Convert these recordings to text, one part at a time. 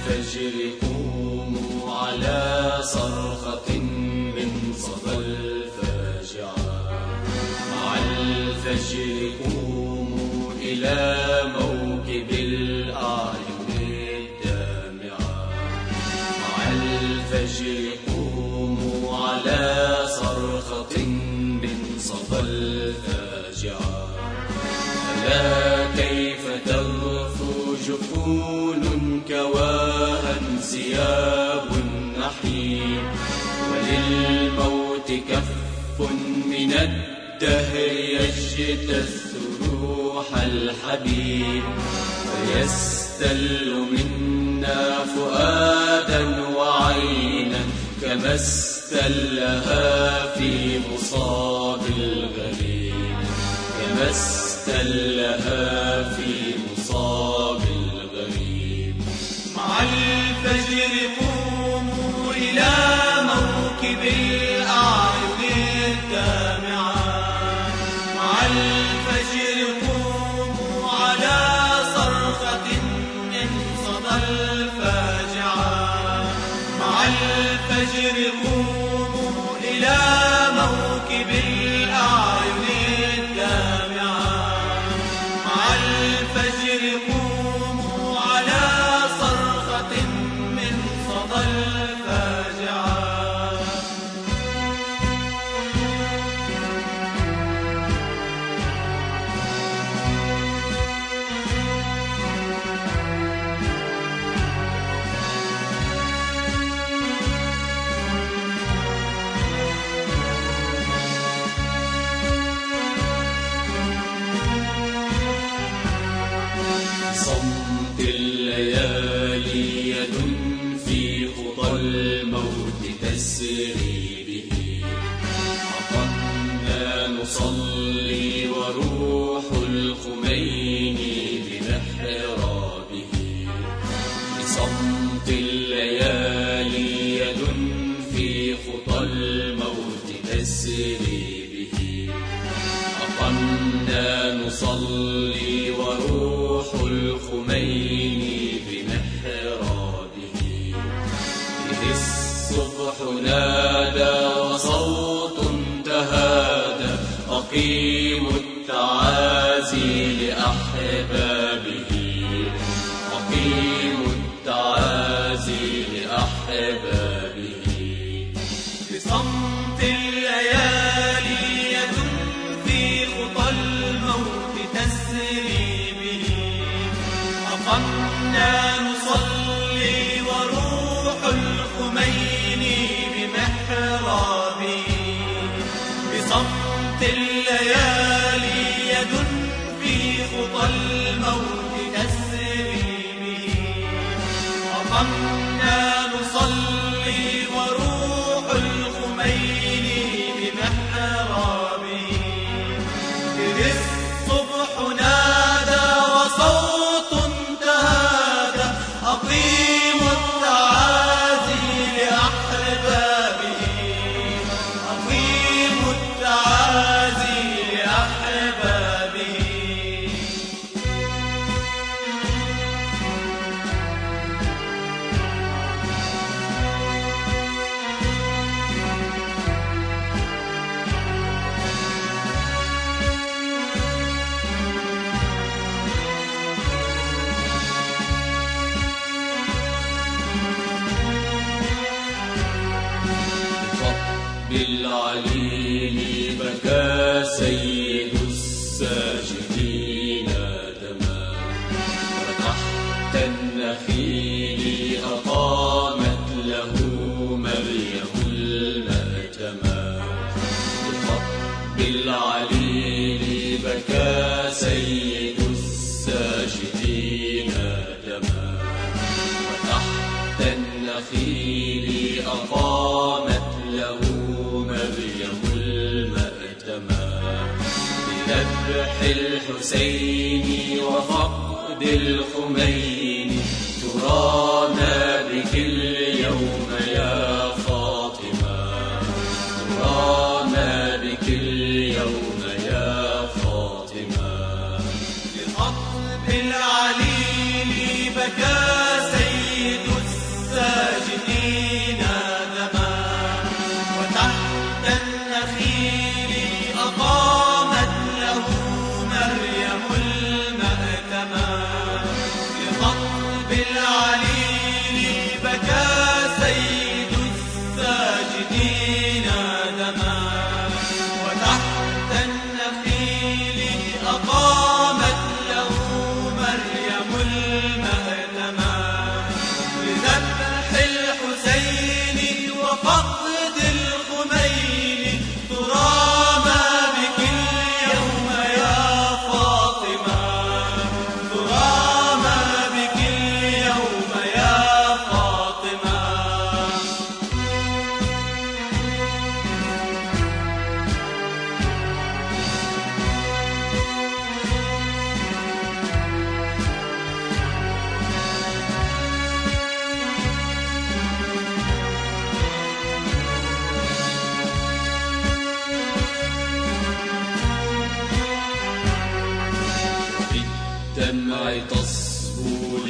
الفجر قوموا على صرخة من صدى الفاجعة. مع الفجر قوموا إلى موكب الأعين الدامعة. مع الفجر قوموا على صرخة من صدى الفاجعة. ألا كيف تغفو جفون كواها ثياب النحيم، وللموت كف من الدهر يجتث روح الحبيب، فيستل منا فؤادا وعينا كما استلها في مصاب الغريب، كما استلها في مصاب الغريب. مع الفجر قوموا إلى موكب الأعين الدامعة. مع الفجر قوموا على صرخة من صدى الفاجعة. مع الفجر قوموا إلى موكب الأعين الدامعة. مع الفجر قوموا على صرخة من صدى الفاجعة. صمت الليالي يد في خطى الموت تسري به. عقدنا نصلي وروح الخميني بمحرابه. بصمت الليالي يد في خطى الموت تسري به. أقمنا نصلي وروح الخميني بمحرابه. إذ الصبح نادى وصوت تهادى، أقيموا التعازي لأحبابه، أقيموا التعازي لأحبابه. بصمت الليالي يد في خطى الموت تسري به. أقمنا نصلي وروح الخميني بمحرابه. بصمت الليالي يد في خطى الموت تسري به. أقمنا نصلي وروح الخميني بمحرابه. إذ الصبح نادى وصوت تهادى، أقيموا التعازي لأحبابه، أقيموا التعازي لأحبابه. بالعليل بكى سيد الساجدين دما، وتحت النخيل أقامت له مريم المأتما. بالعليل بكى سيد الساجدين دما، وتحت النخيل أقامت له مريم المأتما. بذبح الحسين وفقد الخميني ترانا بك اليوم يا فاطمة، ترانا بك اليوم يا فاطمة. بقطب العليل بكى سيد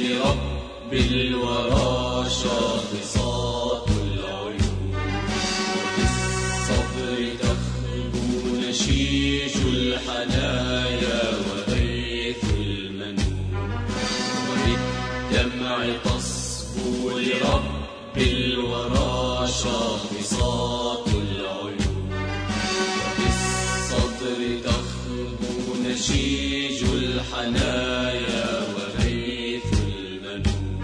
لرب الورى شاخصات العيون، وبالصبر تخبو نشيج الحنايا وغيث المنون، وبالدمع تصفو لرب الورى شاخصات العيون، وبالصدر تخبو نشيج الحنايا وغيث المنون،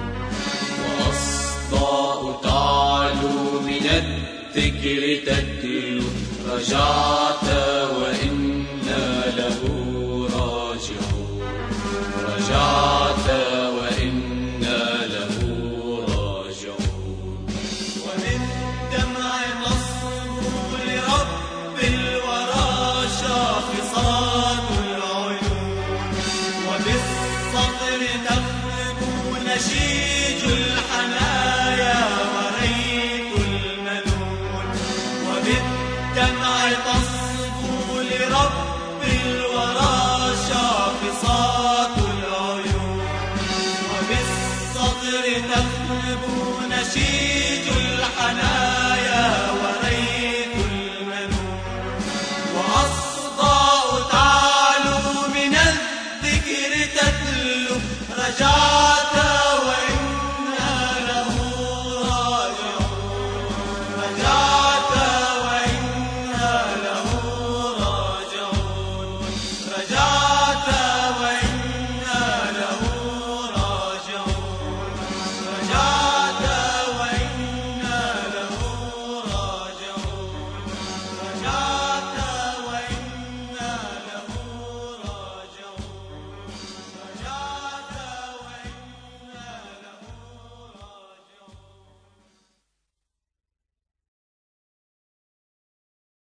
وأصداء تعلو من الذكر تتلو، رجعت وإنا له راجعون، رجعت وإنا له راجعون. وبالدمع تصفو لرب الورى شاخصات العيون، وبالصدر تخبو نشيج الحنايا وريث المنون، وبالدمع تصفو لرب الورى شاخصات العيون، وبالصدر تخبو نشيج الحنايا وريث المنون، وأصداء تعلو من الذكر تتلو، رجعت